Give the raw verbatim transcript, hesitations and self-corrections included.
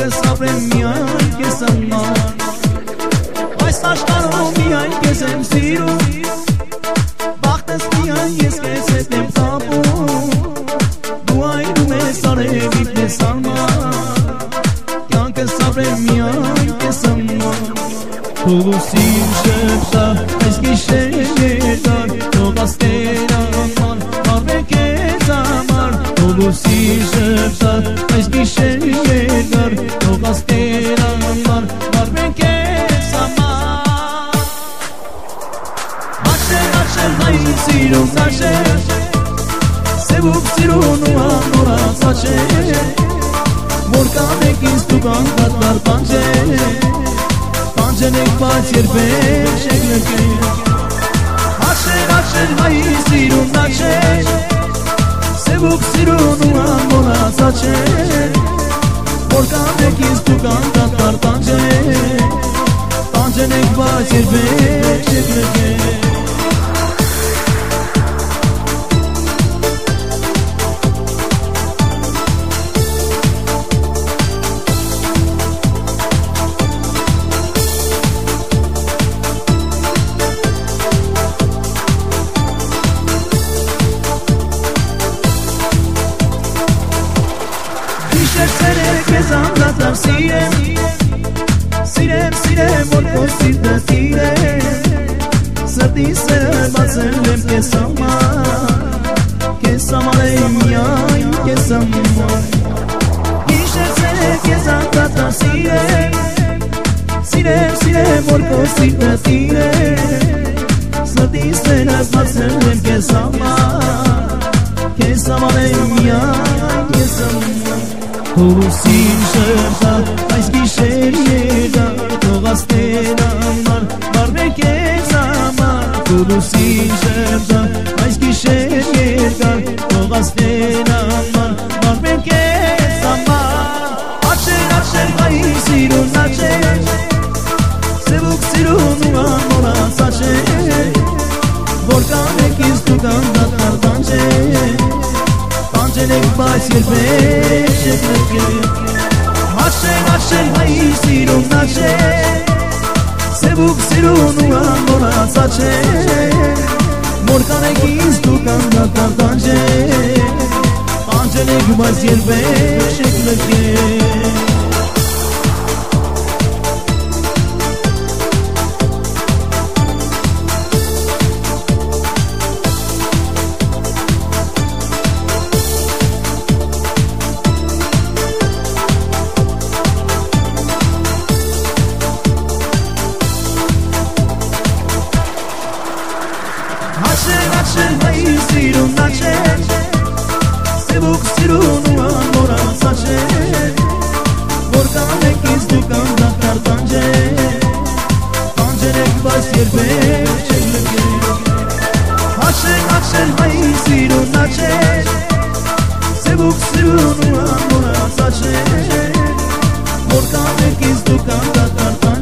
sabrem միայն քեզ համար Այս աշխարհում միայն քեզ եմ սիրում Բախտս միայն ես քեզ հետ եմ կապում Դու այրում ես արևիդ ես համար Կյանքս sabrem միայն քեզ համար Փողոսին շեպտա այս գիշեր երկար Թող աստեր համար վարվե քեզ համար Փողոսին շեպտա այս գիշեր երկար Թող աստեր համար վարվե քեզ համար Աչել, աչել, հայ սիրուն աչել Սևուկ սիրուն ու անորած աչել Որ կանեք ինձ դու կանգատար պանջել Պանջենեք բայց երբեք չեք լքել Աչել, աչել, հայ սիրուն աչել Սևուկ սիրուն ու անորած աչել Որ կանեք ինձ դու կանգատար պանջել Պանջենեք բայց երբեք չեք լքել Քեզ անդադար սիրեմ Սիրեմ, սիրեմ, որ քո սիրտը տիրեմ Սրտի սերը բացել եմ քեզ համար Քեզ համար եմ միայն քեզ համար Հիշեցել քեզ անդադար սիրեմ Սիրեմ, սիրեմ, որ քո սիրտը տիրեմ Սրտի սերը բացել եմ քեզ համար Քեզ համար եմ միայն քեզ համար Փողոսին շերտա այս գիշեր երկար Թող աստեր համար վարվե քեզ համար Փողոսին շերտա այս գիշեր երկար Թող աստեր համար վարվե քեզ համար Աչել, աչել, հայ սիրուն աչել Սևուկ սիրուն ու անորած աչել Որ կանեք ինձ դու կանդատար պանջել Պանջենեք բայց երբեք չեք լքել Աչել, աչել, հայ սիրուն աչել Սևուկ սիրուն ու անորած աչել Որ կանեք ինձ դու կանդատար պանջել Պանջենեք բայց երբեք չեք լքել Աչել, հայ սիրուն աչել Սևուկ սիրուն ու անորած աչել Որ կանեք ինձ դու կանդատար պանջել Պանջենեք բայց երբեք չեք լքել Աչել, աչել, հայ սիրուն աչել Սևուկ սիրուն ու անորած աչել Որ կանեք ինձ դու կանդատար պանջել